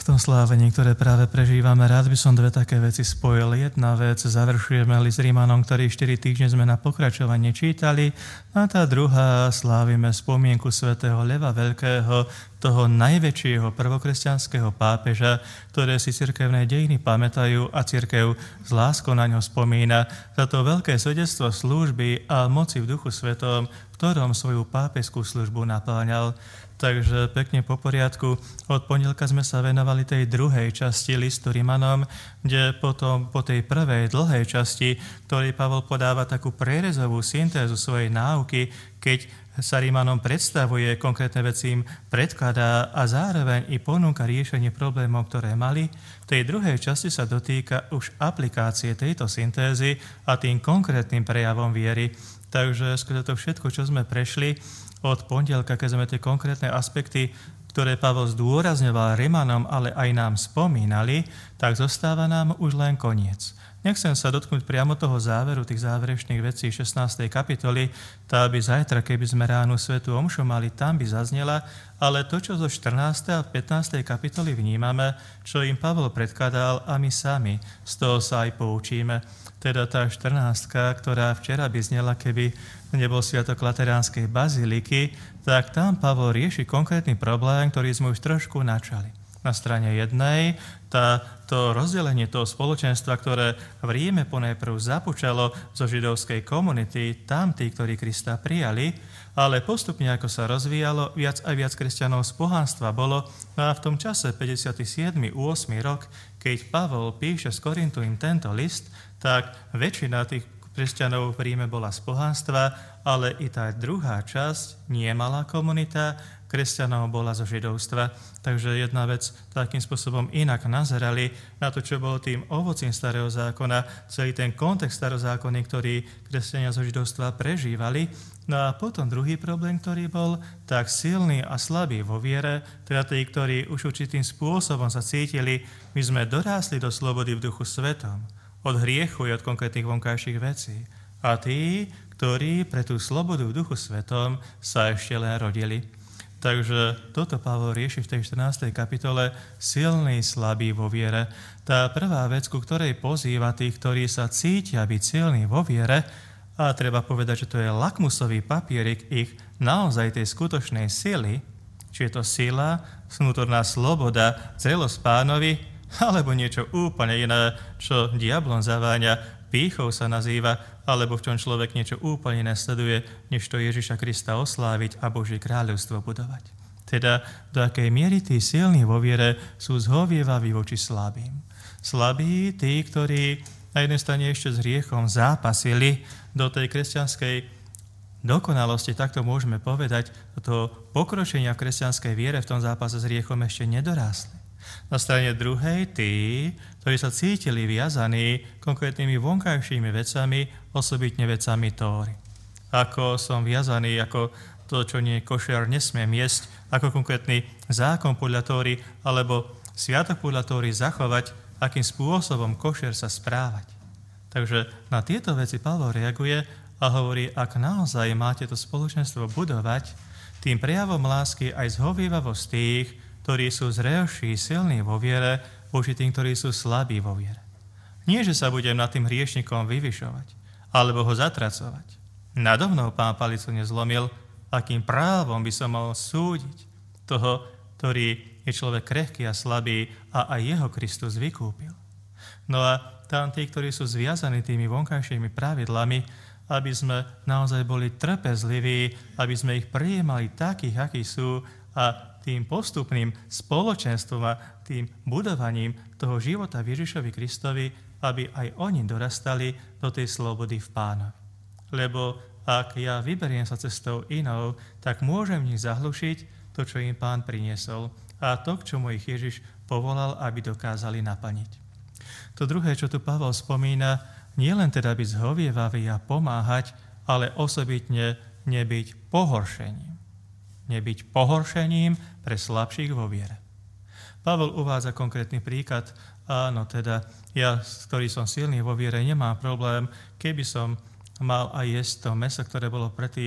V tom slávení, ktoré práve prežívame, rád by som dve také veci spojil. Jedna vec, završujeme list Rímanom, ktorý 4 týždne sme na pokračovanie čítali, a tá druhá, slávime spomienku svätého Leva Veľkého, toho najväčšieho prvokresťanského pápeža, ktoré si cirkevné dejiny pamätajú a cirkev s láskou na ňo spomína za to veľké svedectvo služby a moci v Duchu Svetom, v ktorom svoju pápežskú službu napĺňal. Takže pekne po poriadku. Od pondelka sme sa venovali tej druhej časti listu Rimanom, kde potom po tej prvej dlhej časti, ktorý Pavol podáva takú prierezovú syntézu svojej náuky, keď sa Rimanom predstavuje, konkrétne veci im predkladá a zároveň i ponúka riešenie problémov, ktoré mali. V tej druhej časti sa dotýka už aplikácie tejto syntézy a tým konkrétnym prejavom viery. Takže skrze to všetko, čo sme prešli od pondelka, keď sme tie konkrétne aspekty, ktoré Pavol zdôrazňoval Rimanom, ale aj nám spomínali, tak zostáva nám už len koniec. Nechcem sa dotknúť priamo toho záveru, tých záverečných vecí 16. kapitoly, tá by zajtra, keby sme ránu svätú omšu mali, tam by zaznela, ale to, čo zo 14. a 15. kapitoly vnímame, čo im Pavol predkladal a my sami, z toho sa aj poučíme. Teda tá 14., ktorá včera by znela, keby nebol sviatok Lateránskej baziliky, tak tam Pavol rieši konkrétny problém, ktorý sme už trošku načali. Na strane jednej to rozdelenie toho spoločenstva, ktoré v Ríme ponajprv započalo zo židovskej komunity, tam tí, ktorí Krista prijali, ale postupne, ako sa rozvíjalo, viac a viac kresťanov z pohanstva bolo. No a v tom čase, 57. 8. rok, keď Pavol píše z Korintu im tento list, tak väčšina tých kresťanov v Ríme bola z pohanstva, ale i tá druhá časť, nemalá komunita kresťanov bola zo židovstva. Takže jedna vec, takým spôsobom inak nazerali na to, čo bolo tým ovocím starého zákona, celý ten kontext starozákonný, ktorý kresťania zo židovstva prežívali. No a potom druhý problém, ktorý bol tak silný a slabý vo viere, teda tí, ktorí už určitým spôsobom sa cítili, my sme dorásli do slobody v Duchu Svetom, od hriechu i od konkrétnych vonkajších vecí. A tí, ktorí pre tú slobodu v Duchu Svetom sa ešte len rodili. Takže toto Pavol rieši v tej 14. kapitole, silný, slabý vo viere. Tá prvá vec, ku ktorej pozýva tých, ktorí sa cítia byť silní vo viere, a treba povedať, že to je lakmusový papierik ich naozaj tej skutočnej sily, či je to sila, vnútorná sloboda, zrelosť Pánovi, alebo niečo úplne iné, čo diablom zaváňa, pýchou sa nazýva, alebo v čom človek niečo úplne nesleduje, než to Ježiša Krista osláviť a Božie kráľovstvo budovať. Teda, do akej miery tí silní vo viere sú zhovievaví voči slabým. Slabí, tí, ktorí na jednej strane ešte s hriechom zápasili, do tej kresťanskej dokonalosti, takto môžeme povedať, do toho pokročenia v kresťanskej viere v tom zápase s hriechom ešte nedorásli. Na strane druhej tí, ktorí sa cítili viazaní konkrétnymi vonkajšími vecami, osobitne vecami Tóry. Ako som viazaný, ako to, čo nie je košer, nesmiem jesť, ako konkrétny zákon podľa Tóry, alebo sviatok podľa Tóry zachovať, akým spôsobom košer sa správať. Takže na tieto veci Pavol reaguje a hovorí, ak naozaj máte to spoločenstvo budovať, tým prejavom lásky aj zhovievavosť tých, ktorí sú zrelší, silní vo viere, voči tým, ktorí sú slabí vo viere. Nie, že sa budem nad tým hriešnikom vyvyšovať, alebo ho zatracovať. Nado mnou Pán palicu nezlomil, akým právom by som mal súdiť toho, ktorý je človek krehký a slabý a aj jeho Kristus vykúpil. No a tam tí, ktorí sú zviazaní tými vonkajšími pravidlami, aby sme naozaj boli trpezliví, aby sme ich prijímali takých, akí sú, a tým postupným spoločenstvom a tým budovaním toho života v Ježišovi Kristovi, aby aj oni dorastali do tej slobody v Pánovi. Lebo ak ja vyberiem sa cestou inou, tak môžem v nich zahlušiť to, čo im Pán priniesol, a to, k čomu ich Ježiš povolal, aby dokázali naplniť. To druhé, čo tu Pavol spomína, nie len teda byť zhovievavý a pomáhať, ale osobitne nebyť pohoršením. Nebyť pohoršením pre slabších vo viere. Pavol uvádza konkrétny príklad. Áno, teda ja, ktorý som silný vo viere, nemám problém, keby som mal aj jesť to mäso, ktoré bolo predtým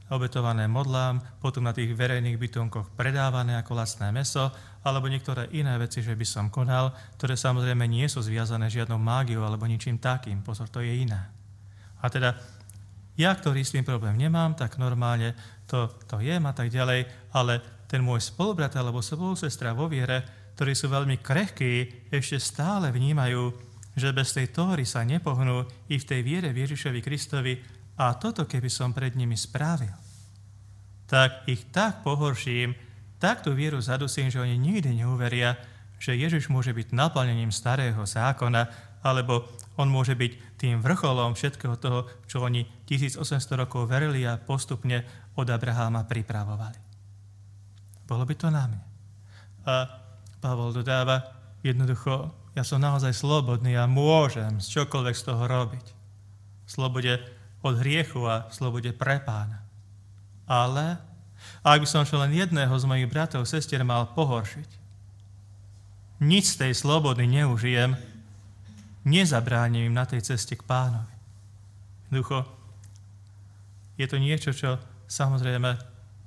obetované modlám, potom na tých verejných bytunkoch predávané ako lacné mäso, alebo niektoré iné veci, že by som konal, ktoré samozrejme nie sú zviazané žiadnou mágiou alebo ničím takým. Pozor, to je iné. A teda ja, ktorý s tým problém nemám, tak normálne to jem a tak ďalej, ale ten môj spolubrat alebo spolusestra vo viere, ktorí sú veľmi krehkí, ešte stále vnímajú, že bez tej Tóry sa nepohnú i v tej viere v Ježišovi Kristovi a toto keby som pred nimi spravil, tak ich tak pohorším, tak tú vieru zadusím, že oni nikdy neuveria, že Ježiš môže byť naplnením starého zákona, alebo on môže byť tým vrcholom všetkého toho, čo oni 1800 rokov verili a postupne od Abraháma pripravovali. Bolo by to na mne. A Pavol dodáva, jednoducho, ja som naozaj slobodný a môžem z čokoľvek z toho robiť. V slobode od hriechu a v slobode pre Pána. Ale ak by som čo len jedného z mojich bratov a sestier mal pohoršiť, nič z tej slobody neužijem, nezabránim im na tej ceste k Pánovi. Jednoducho, je to niečo, čo samozrejme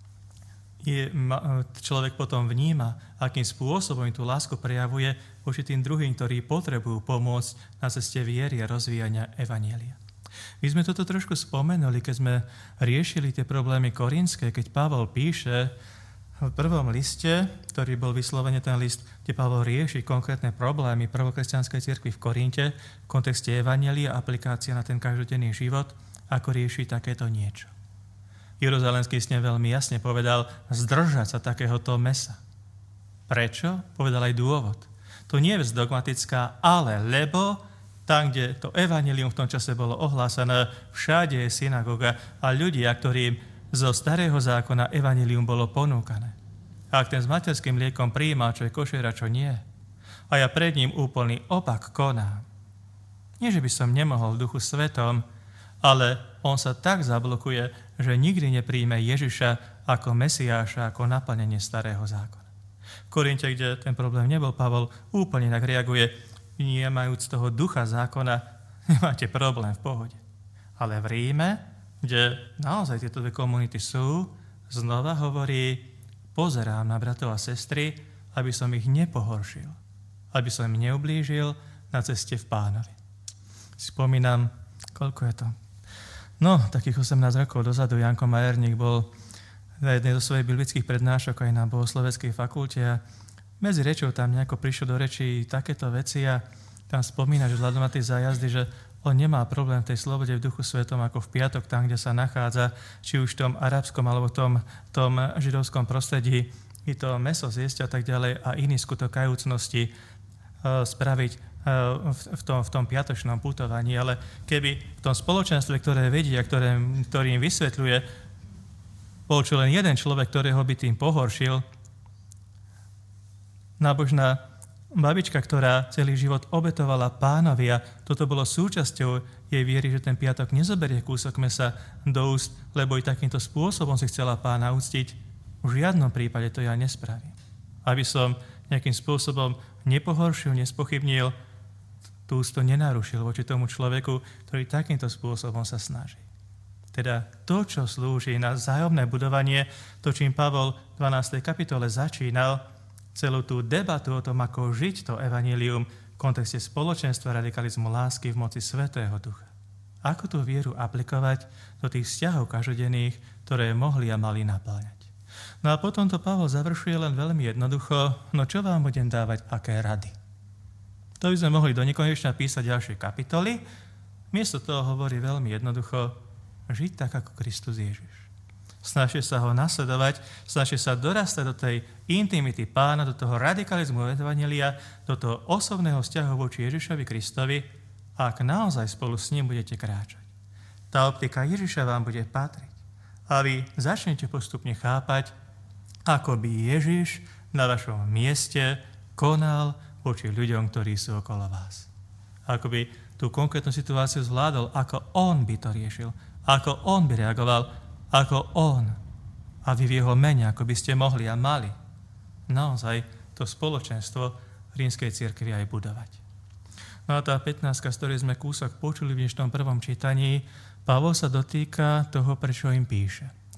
človek potom vníma, akým spôsobom tú lásku prejavuje voči tým druhým, ktorí potrebujú pomôcť na ceste viery a rozvíjania evanjelia. My sme toto trošku spomenuli, keď sme riešili tie problémy korínske, keď Pavol píše v prvom liste, ktorý bol vyslovene ten list, kde Pavol rieši konkrétne problémy prvokresťanskej cirkvi v Korínte v kontexte evanjelia a aplikácia na ten každodenný život, ako rieši takéto niečo. Jeruzalemský snem veľmi jasne povedal zdržať sa takéhoto mesa. Prečo? Povedal aj dôvod. To nie je vec dogmatická, ale lebo tam, kde to evanjelium v tom čase bolo ohlásené, všade je synagoga a ľudia, ktorým zo starého zákona evanjelium bolo ponúkané. A ak ten s materským mliekom prijíma, čo je košer a čo nie, a ja pred ním úplný opak konám. Nie, že by som nemohol v duchu svetom, ale on sa tak zablokuje, že nikdy nepríjme Ježiša ako Mesiáša, ako naplnenie starého zákona. V Korinte, kde ten problém nebol, Pavol úplne tak reaguje, nemajúc toho ducha zákona, nemáte problém v pohode. Ale v Ríme, kde naozaj tieto dve komunity sú, znova hovorí, pozerám na bratov a sestry, aby som ich nepohoršil, aby som im neublížil na ceste v Pánovi. Spomínam, koľko je to? No, takých 18 rokov dozadu Janko Majerník bol na jednej zo svojich biblických prednášok aj na bohosloveckej fakulte a medzi rečou tam nejako prišlo do rečí takéto veci a tam spomína, že vzhľadom na tie zájazdy, že on nemá problém v tej slobode v duchu svetom ako v piatok, tam, kde sa nachádza, či už v tom arabskom alebo v tom židovskom prostredí, i to mäso zjesť a tak ďalej a iný skutok kajúcnosti spraviť v tom piatočnom putovaní. Ale keby v tom spoločenstve, ktoré vedí a ktorým vysvetľuje, bol čo len jeden človek, ktorého by tým pohoršil, nábožná babička, ktorá celý život obetovala Pánovi a toto bolo súčasťou jej viery, že ten piatok nezoberie kúsok mesa do úst, lebo i takýmto spôsobom si chcela Pána uctiť, v žiadnom prípade to ja nespravím. Aby som nejakým spôsobom nepohoršil, nespochybnil, tú úctu nenarušil voči tomu človeku, ktorý takýmto spôsobom sa snaží. Teda to, čo slúži na vzájomné budovanie, to, čím Pavol v 12. kapitole začínal, celú tú debatu o tom, ako žiť to evanjelium v kontexte spoločenstva, radikalizmu, lásky v moci Svätého Ducha. Ako tú vieru aplikovať do tých vzťahov každodenných, ktoré mohli a mali napĺňať. No a potom to Pavol završuje len veľmi jednoducho, no čo vám budem dávať, aké rady. To by sme mohli do nekonečna písať ďalšie kapitoly, miesto toho hovorí veľmi jednoducho, žiť tak, ako Kristus Ježiš. Snažte sa ho nasledovať, snažte sa dorastať do tej intimity Pána, do toho radikalizmu evanjelia, do toho osobného vzťahu voči Ježišovi Kristovi, ak naozaj spolu s ním budete kráčať. Tá optika Ježiša vám bude patriť. A vy začnete postupne chápať, ako by Ježiš na vašom mieste konal voči ľuďom, ktorí sú okolo vás. Ako by tú konkrétnu situáciu zvládol, ako on by to riešil, ako on by reagoval, ako on a vy v jeho mene, ako by ste mohli a mali naozaj to spoločenstvo v rímskej cirkvi aj budovať. No a tá 15, z ktorej sme kúsok počuli v dnešnom prvom čítaní, Pavol sa dotýka toho, prečo im píše.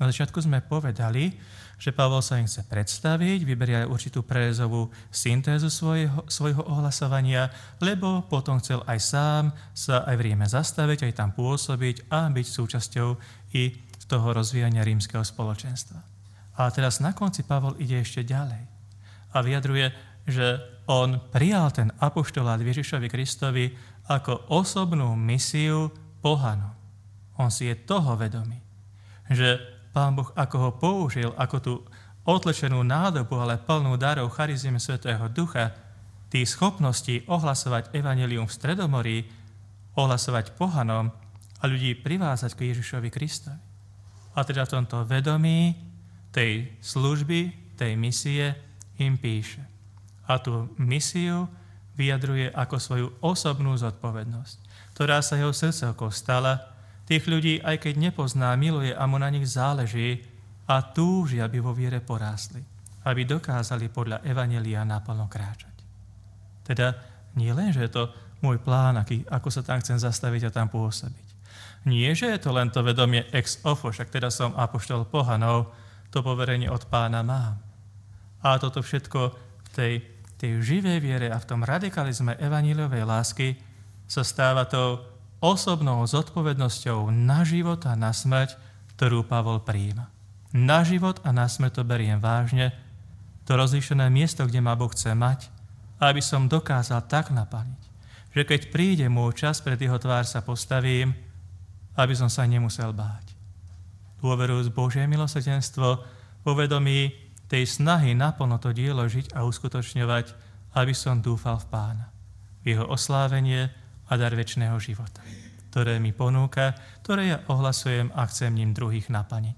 Na začiatku sme povedali, že Pavol sa im chce predstaviť, vyberie aj určitú prerezovú syntézu svojho ohlasovania, lebo potom chcel aj sám sa aj v Ríme zastaviť, aj tam pôsobiť a byť súčasťou i toho rozvíjania rímskeho spoločenstva. A teraz na konci Pavol ide ešte ďalej a vyjadruje, že on prijal ten apoštolát Ježišovi Kristovi ako osobnú misiu pohanom. On si je toho vedomý, že Pán Boh ako ho použil, ako tú otlečenú nádobu, ale plnú darov charizmy Svätého Ducha, tých schopností ohlasovať evanjelium v Stredomorí, ohlasovať pohanom a ľudí privázať k Ježišovi Kristovi. A teda v tomto vedomí tej služby, tej misie im píše. A tú misiu vyjadruje ako svoju osobnú zodpovednosť, ktorá sa jeho srdcovkou stala. Tých ľudí, aj keď nepozná, miluje a mu na nich záleží a túži, aby vo viere porástli, aby dokázali podľa evanjelia naplno kráčať. Teda nie len, že je to môj plán, ako sa tam chcem zastaviť a tam pôsobiť. Nie, že je to len to vedomie ex ofo, však teda som apoštol pohanov, to poverenie od Pána mám. A toto všetko v tej živej viere a v tom radikalizme evanjeliovej lásky sa stáva tou osobnou zodpovednosťou na život a na smrť, ktorú Pavol prijíma. Na život a na smrť to beriem vážne, to rozlíšené miesto, kde ma Boh chce mať, aby som dokázal tak naplniť, že keď príde môj čas, pred jeho tvár sa postavím, aby som sa nemusel báť. Dôverujúc Božie milosrdenstvo, vo vedomí tej snahy naplno to dielo žiť a uskutočňovať, aby som dúfal v Pána, v jeho oslávenie a dar večného života, ktoré mi ponúka, ktoré ja ohlasujem a chcem ním druhých naplniť.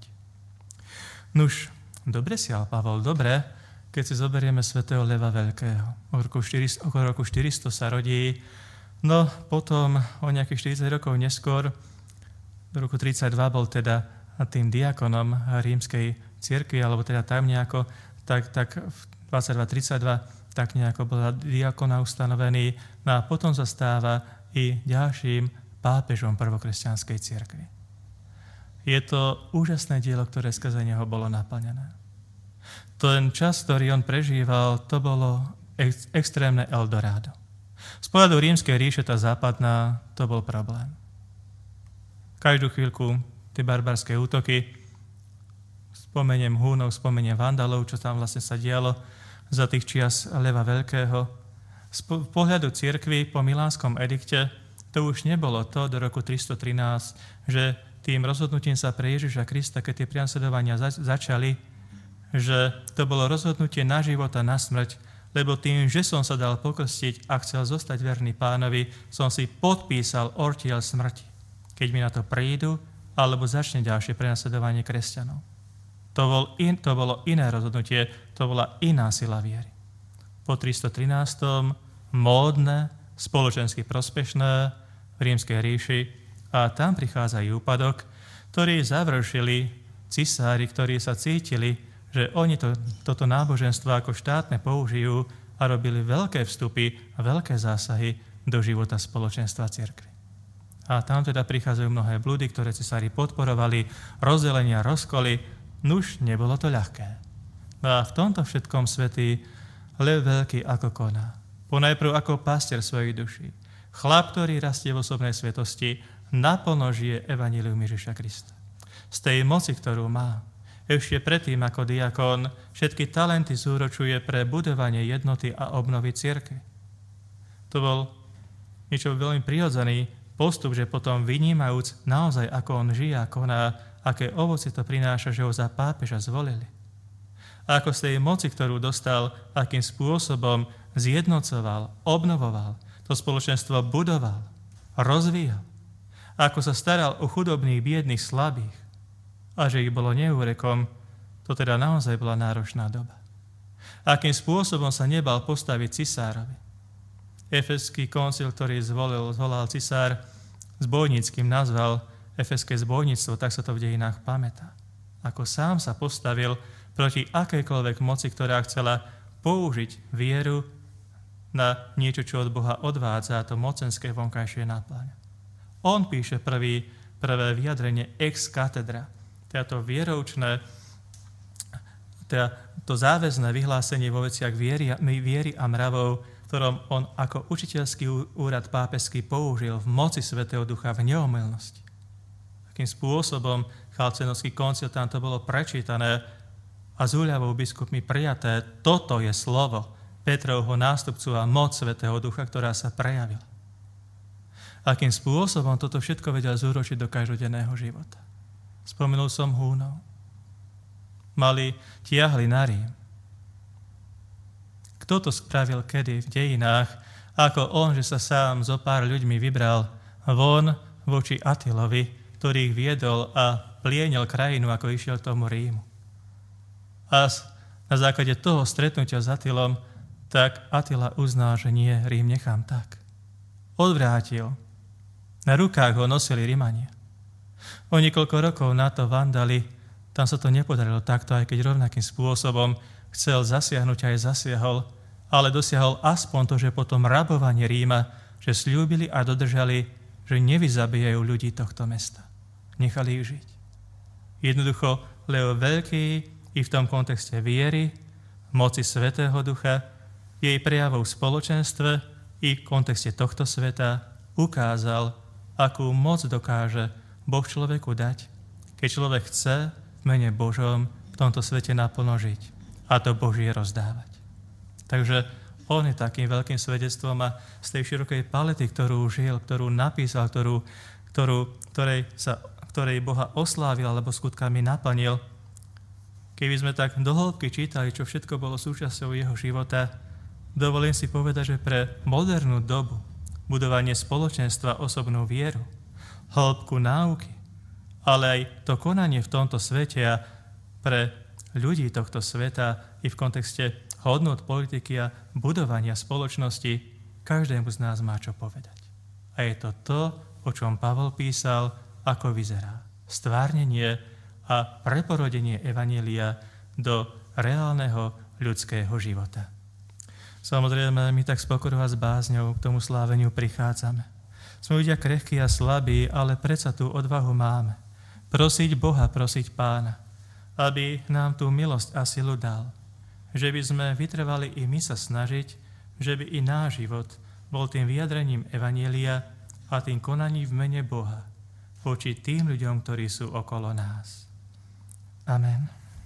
Nuž, dobre sial Pavol, dobre, keď si zoberieme svätého Leva Veľkého. Okolo roku 400 sa rodí, no potom o nejakých 40 rokov neskôr, do roku 32 bol teda tým diakonom rímskej cirkvi, alebo teda tam nejako, tak v 22-32 tak nejako bol diakona ustanovený, no a potom sa stáva i ďalším pápežom prvokresťanskej cirkvi. Je to úžasné dielo, ktoré skrze neho bolo naplnené. Ten čas, ktorý on prežíval, to bolo extrémne Eldorado. Z pohľadu rímskej ríše, tá západná, to bol problém. Každú chvíľku tie barbarské útoky, spomeniem Húnov, spomeniem Vandalov, čo tam vlastne sa dialo za tých čias Leva Veľkého. Z pohľadu cirkvi po Milánskom edikte to už nebolo to do roku 313, že tým rozhodnutím sa pre Ježiša Krista, keď tie prenasledovania začali, že to bolo rozhodnutie na život a na smrť, lebo tým, že som sa dal pokrstiť a chcel zostať verný Pánovi, som si podpísal ortiel smrti, keď mi na to prídu, alebo začne ďalšie prenasledovanie kresťanov. To bolo iné rozhodnutie, to bola iná sila viery. Po 313. módne, spoločensky prospešné v rímskej ríši a tam prichádza i úpadok, ktorý završili cisári, ktorí sa cítili, že oni toto náboženstvo ako štátne použijú a robili veľké vstupy a veľké zásahy do života spoločenstva cirkvi. A tam teda prichádzajú mnohé blúdy, ktoré cisári podporovali, rozdelenia, rozkoly, nuž nebolo to ľahké. A v tomto všetkom svätý Lev Veľký ako koná. Ponajprv ako pastier svojich duší. Chlap, ktorý rastie v osobnej svetosti, naplno žije evanjelium Ježiša Krista. Z tej moci, ktorú má, ešte predtým ako diakon, všetky talenty zúročuje pre budovanie jednoty a obnovy cirkvi. To bol niečo veľmi prirodzený postup, že potom vynímajúc naozaj, ako on žije a koná, aké ovocie to prináša, že ho za pápeža zvolili. A ako z tej moci, ktorú dostal, akým spôsobom zjednocoval, obnovoval, to spoločenstvo budoval, rozvíjal. A ako sa staral o chudobných, biedných, slabých. A že ich bolo neúrekom, to teda naozaj bola náročná doba. Akým spôsobom sa nebal postaviť cisárovi. Efeský koncil, ktorý zvolal cisár, zbojníckým nazval efeské zbojníctvo, tak sa to v dejinách pamätá. Ako sám sa postavil proti akejkoľvek moci, ktorá chcela použiť vieru na niečo, čo od Boha odvádza, to mocenské vonkajšie náplň. On píše prvé vyjadrenie ex katedra, teda to vieroučné, teda to záväzné vyhlásenie vo veciach viery a mravov, v ktorom on ako učiteľský úrad pápežský použil v moci Svätého Ducha v neomylnosti. Takým spôsobom Chalcedonský koncil, tam to bolo prečítané a s úľavou biskupmi prijaté, toto je slovo Petrovho nástupcu a moc Svätého Ducha, ktorá sa prejavila. Akým spôsobom toto všetko vedel zúročiť do každodenného života. Spomenul som Húnov. Tiahli na Rím. Kto to spravil kedy v dejinách, ako on, že sa sám zo pár ľuďmi vybral von voči Attilovi, ktorý ich viedol a plienil krajinu, ako išiel tomu Rímu. A na základe toho stretnutia s Attilom, tak Attila uznal, že nie, Rím nechám tak. Odvrátil. Na rukách ho nosili Rimania. O niekoľko rokov na to Vandali, tam sa to nepodarilo takto, aj keď rovnakým spôsobom chcel zasiahnuť aj zasiahol, ale dosiahol aspoň to, že potom rabovanie Ríma, že sľúbili a dodržali, že nevyzabijajú ľudí tohto mesta. Nechali ich žiť. Jednoducho Leo Veľký i v tom kontexte viery, moci Svätého Ducha, jej prejavov v spoločenstve i v kontexte tohto sveta ukázal, akú moc dokáže Boh človeku dať, keď človek chce v mene Božom v tomto svete naplno žiť a to Božie rozdávať. Takže on je takým veľkým svedectvom a z tej širokej palety, ktorú žil, ktorú napísal, ktorej Boha oslávil alebo skutkami naplnil, keby sme tak do hĺbky čítali, čo všetko bolo súčasťou jeho života, dovolím si povedať, že pre modernú dobu budovanie spoločenstva, osobnú vieru, hĺbku náuky, ale aj to konanie v tomto svete a pre ľudí tohto sveta i v kontexte hodnôt politiky a budovania spoločnosti, každému z nás má čo povedať. A je to to, o čom Pavol písal, ako vyzerá stvárnenie a preporodenie evanjelia do reálneho ľudského života. Samozrejme, my tak s pokorou a s bázňou k tomu sláveniu prichádzame. Sme ľudia krehkí a slabí, ale predsa tú odvahu máme. Prosiť Boha, prosiť Pána, aby nám tú milosť a silu dal. Že by sme vytrvali i my sa snažiť, že by i náš život bol tým vyjadrením evanjelia a tým konaním v mene Boha voči tým ľuďom, ktorí sú okolo nás. Amen.